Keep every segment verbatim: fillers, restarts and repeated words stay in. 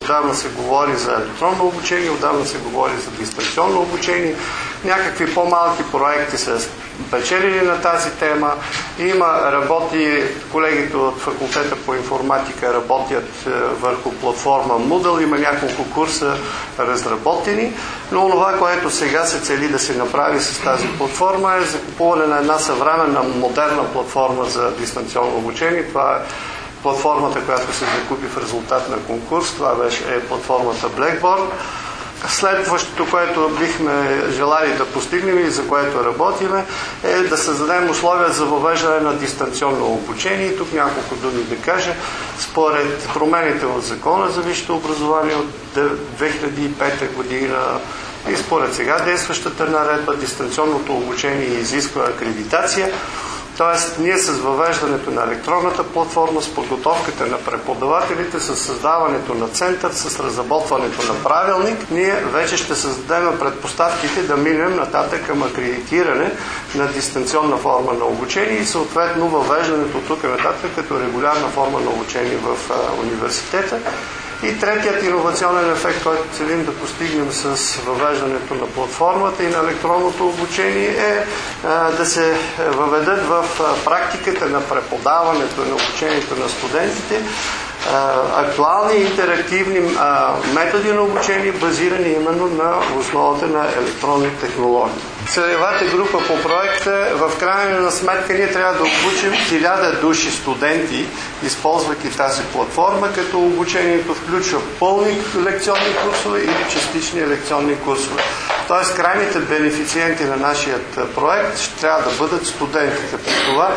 Отдавна се говори за електронно обучение, отдавна се говори за дистанционно обучение. Някакви по-малки проекти са печелили на тази тема. Има работи, колегите от факултета по информатика работят върху платформа Moodle, има няколко курса разработени, но това, което сега се цели да се направи с тази платформа е закупуване на една съвременна, модерна платформа за дистанционно обучение. Това е платформата, която се закупи в резултат на конкурс. Това беше е платформата Blackboard. Следващото, което бихме желали да постигнем и за което работиме, е да създадем условия за въвеждане на дистанционно обучение. И тук няколко думи да кажа. Според промените в Закона за висшето образование от две хиляди и пета година и според сега действащата наредба, дистанционното обучение изисква акредитация. Тоест, ние с въвеждането на електронната платформа, с подготовката на преподавателите, с създаването на център, с разработването на правилник, ние вече ще създадем предпоставките да минем нататък към акредитиране на дистанционна форма на обучение и съответно въвеждането тук нататък като регулярна форма на обучение в а, университета. И третият иновационен ефект, който целим да постигнем с въвеждането на платформата и на електронното обучение е а, да се въведат в а, практиката на преподаването на обучението на студентите а, актуални интерактивни а, методи на обучение, базирани именно на основата на електронни технологии. Целевата група по проекта, в крайна сметка ние трябва да обучим хиляда души студенти, използвайки тази платформа, като обучението включва пълни лекционни курсове или частични лекционни курсове. Тоест, крайните бенефициенти на нашия проект ще трябва да бъдат студентите. При това,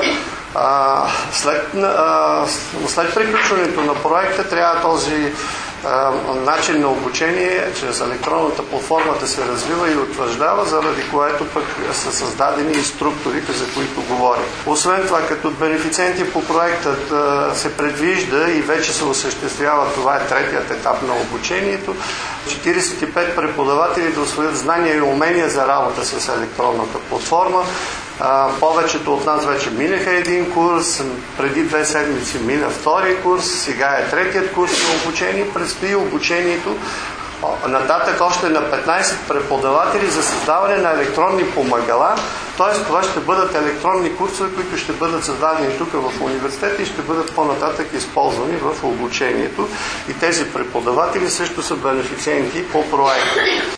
а, след, а, след приключването на проекта трябва този начин на обучение чрез електронната платформа да се развива и утвърждава, заради което пък са създадени и структурите, за които говорим. Освен това, като бенефициенти по проектът се предвижда и вече се осъществява, това е третият етап на обучението, четиридесет и пет преподаватели да усвоят знания и умения за работа с електронната платформа. Uh, повечето от нас вече минаха един курс, преди две седмици мина втори курс, сега е третият курс на обучение, предстои обучението нататък още на петнайсет преподаватели за създаване на електронни помагала, т.е. това ще бъдат електронни курсове, които ще бъдат създадени тук в университета и ще бъдат по-нататък използвани в обучението и тези преподаватели също са бенефициенти по проекта.